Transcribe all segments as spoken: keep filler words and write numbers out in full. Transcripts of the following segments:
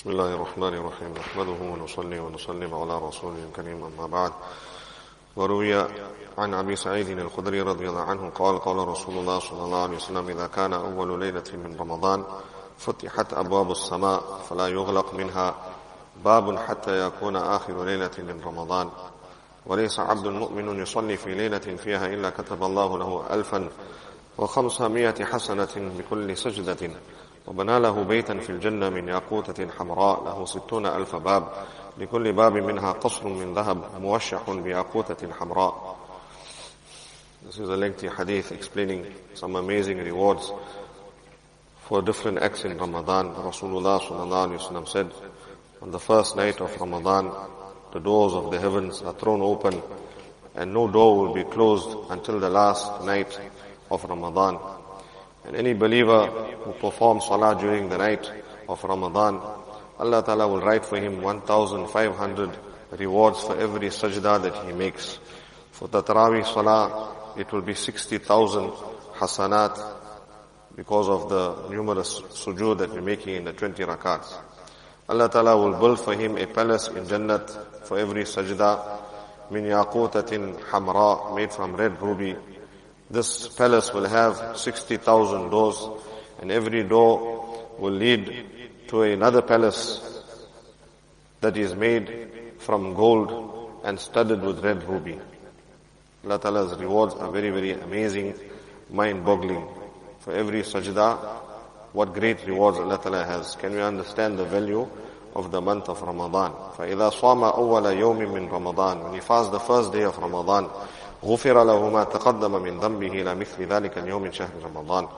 بسم الله الرحمن الرحيم نحمده ونصلي ونسلم على رسوله الكريم أما بعد وروي عن أبي سعيد الخدري رضي الله عنه قال قال رسول الله صلى الله عليه وسلم إذا كان أول ليلة من رمضان فتحت أبواب السماء فلا يغلق منها باب حتى يكون آخر ليلة من رمضان وليس عبد مؤمن يصلي في ليلة فيها إلا كتب الله له ألفا وخمسمائة حسنة بكل سجدة وبنى له بيتا في الجنة من ياقوتة حمراء له ستون ألف باب لكل باب منها قصر من ذهب موشح بياقوتة حمراء. This is a lengthy hadith explaining some amazing rewards for different acts in Ramadan. Rasulullah sallallahu alaihi wasallam said, on the first night of Ramadan, the doors of the heavens are thrown open and no door will be closed until the last night of Ramadan. And any believer who performs salah during the night of Ramadan, Allah Ta'ala will write for him one thousand five hundred rewards for every sajda that he makes. For the Taraweeh salah, it will be sixty thousand hasanat because of the numerous sujood that we're making in the twenty rakats. Allah Ta'ala will build for him a palace in Jannat for every sajda, min yaqutatin hamra, made from red ruby. This palace will have sixty thousand doors, and every door will lead to another palace that is made from gold and studded with red ruby. Allah Ta'ala's rewards are very, very amazing, mind-boggling. For every sajda, what great rewards Allah Ta'ala has. Can we understand the value of the month of Ramadan? فَإِذَا صَامَ أَوَّلَ يَوْمٍ مِّن رَمَضَانٍ When he fasts the first day of Ramadan, غُفِرَ لَهُ مَا تَقَدَّمَ مِنْ ذَنْبِهِ إِلَى مِثْلِ ذَلِكَ الْيَوْمِ مِنْ شَهْرِ رَمَضَانٍ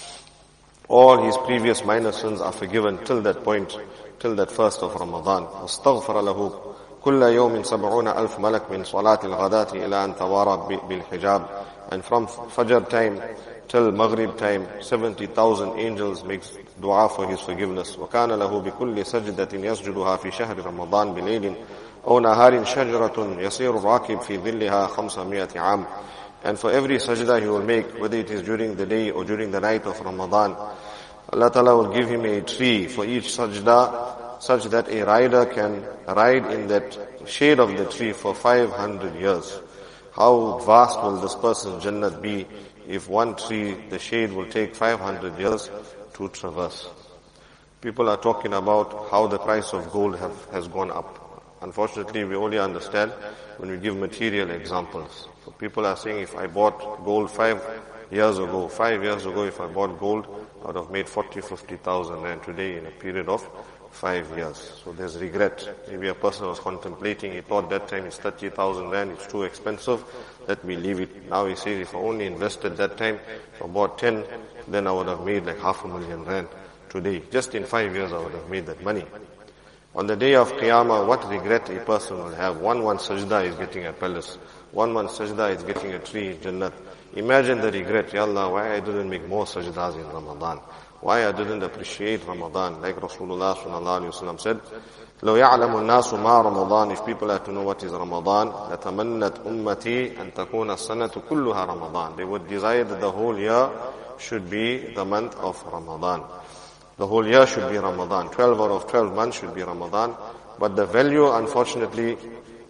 All his previous minor sins are forgiven till that point, till that first of Ramadan. وَاسْتَغْفَرَ لَهُ كُلَّ يَوْمٍ سَبْعُونَ أَلْفَ مَلَكٍ مِنْ صَلَاةِ الْغَدَاةِ إِلَى أَنْ تَوَارَى بِالْحِجَابِ And from Fajr time till Maghrib time, seventy thousand angels makes dua for his forgiveness. وَكَانَ لَهُ بِكُلِّ سَجْدَةٍ يَسْجُدُهَا فِي شَهْرِ رَمَضَانٍ بِلَيْلٍ أَوْ نَهَارٍ شَجْرَةٌ يَسِيرُ الرَّاكِبْ فِي ظِلِّهَا خَمْسَمِائَةِ عَامٍ And for every sajda he will make, whether it is during the day or during the night of Ramadan, Allah Ta'ala will give him a tree for each sajda, such that a rider can ride in that shade of the tree for five hundred years. How vast will this person's Jannat be if one tree, the shade will take five hundred years to traverse. People are talking about how the price of gold have, has gone up. Unfortunately, we only understand when we give material examples. So people are saying, if I bought gold five years ago, five years ago if I bought gold, I would have made forty, fifty thousand rand today in a period of five years. So there's regret. Maybe a person was contemplating, he thought that time it's thirty thousand rand, it's too expensive, let me leave it. Now he says, if I only invested that time, if I bought ten, then I would have made like half a million rand today. Just in five years I would have made that money. On the day of Qiyamah, what regret a person will have. One one sajda is getting a palace. One one sajda is getting a tree in Jannat. Imagine the regret. Ya Allah, why I didn't make more sajdas in Ramadan? Why I didn't appreciate Ramadan? Like Rasulullah sallallahu alaihi wasallam said, لو يعلم الناس ما رمضان If people had to know what is Ramadan, لتمنت أمتي أن تكون السنة كلها رمضان They would desire that the whole year should be the month of Ramadan. The whole year should be Ramadan. twelve out of twelve months should be Ramadan. But the value, unfortunately,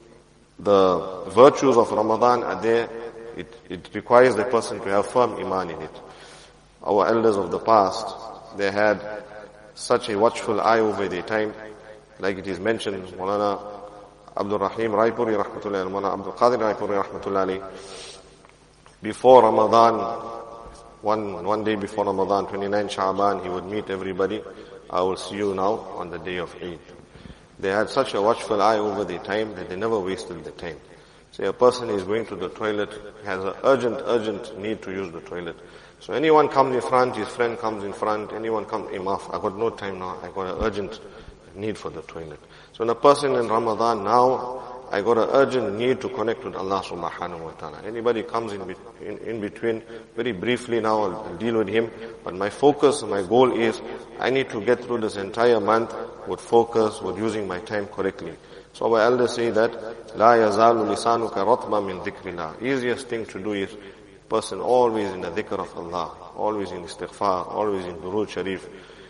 the virtues of Ramadan are there. It, it requires the person to have firm iman in it. Our elders of the past, they had such a watchful eye over their time. Like it is mentioned, Maulana Abdul Rahim Raipuri Rahmatullahi, Maulana Abdul Qadir Raipuri Rahmatullahi, before Ramadan, One, one day before Ramadan, twenty-nine Sha'ban, he would meet everybody. I will see you now on the day of Eid. They had such a watchful eye over their time that they never wasted their time. Say a person is going to the toilet, has an urgent, urgent need to use the toilet. So anyone comes in front, his friend comes in front, anyone comes, Imaf, I got no time now, I got an urgent need for the toilet. So when a person in Ramadan now, I got an urgent need to connect with Allah subhanahu wa ta'ala. Anybody comes in, in, in between, very briefly now I'll, I'll deal with him. But my focus, my goal is, I need to get through this entire month with focus, with using my time correctly. So our elders say that, لا يزال لسانك رطبا من ذكر الله. Easiest thing to do is, person always in the dhikr of Allah, always in istighfar, always in durood sharif.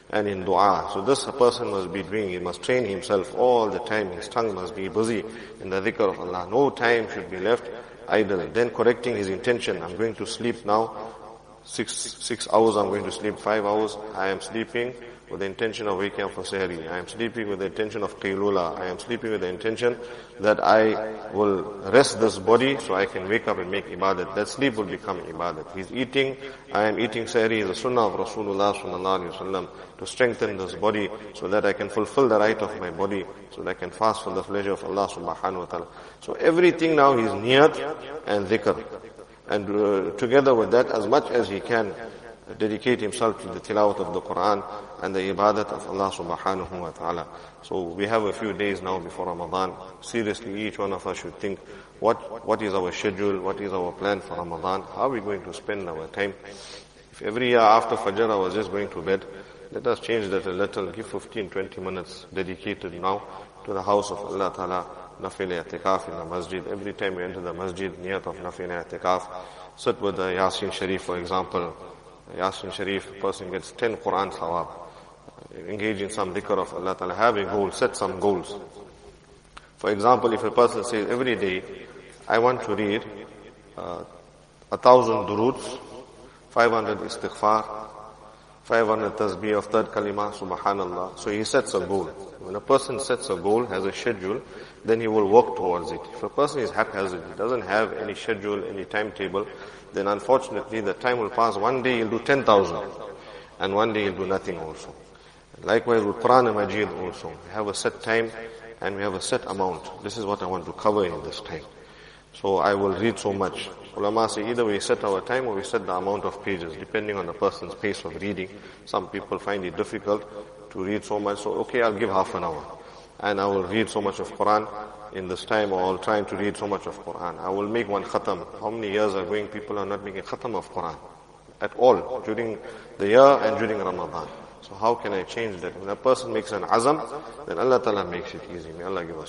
and in dua. So this a person must be doing, he must train himself all the time. His tongue must be busy in the dhikr of Allah. No time should be left idle. Then correcting his intention. I'm going to sleep now. Six, six hours I'm going to sleep. Five hours I am sleeping with the intention of waking up for sehri. I am sleeping with the intention of qaylula. I am sleeping with the intention that I will rest this body so I can wake up and make ibadat. That sleep will become ibadat. He's eating, I am eating sehri is the sunnah of Rasulullah sallallahu alaihi wasallam to strengthen this body so that I can fulfill the right of my body, so that I can fast for the pleasure of Allah subhanahu wa ta'ala. So everything now is niyat and dhikr. And uh, together with that, as much as he can, dedicate himself to the tilawat of the Quran and the ibadat of Allah subhanahu wa ta'ala. So we have a few days now before Ramadan. Seriously, each one of us should think, what what is our schedule, what is our plan for Ramadan, how are we going to spend our time? If every year after Fajr I was just going to bed, let us change that a little, give fifteen, twenty minutes dedicated now to the house of Allah ta'ala, nafil i'tikaf in the masjid. Every time we enter the masjid, niyat of nafil i'tikaf. Sit with the Yasin Sharif, for example. Yasin Sharif, a person gets ten Quran thawab. Engage in some dhikr of Allah ta'ala. Have a goal, set some goals. For example, if a person says every day, I want to read uh, a thousand duroods, five hundred istighfar, five hundred tasbih of third kalima, subhanallah. So he sets a goal. When a person sets a goal, has a schedule, then he will work towards it. If a person is haphazard, he doesn't have any schedule, any timetable, then unfortunately the time will pass. One day he'll do ten thousand, and one day he'll do nothing also. Likewise with Quran and Majid also. We have a set time and we have a set amount. This is what I want to cover in this time. So I will read so much. Ulama say either we set our time or we set the amount of pages, depending on the person's pace of reading. Some people find it difficult to read so much, so okay, I'll give half an hour. And I will read so much of Quran in this time, or I'll try to read so much of Quran. I will make one khatam. How many years are going, people are not making khatam of Quran at all, during the year and during Ramadan. So how can I change that? When a person makes an azam, then Allah Ta'ala makes it easy. May Allah give us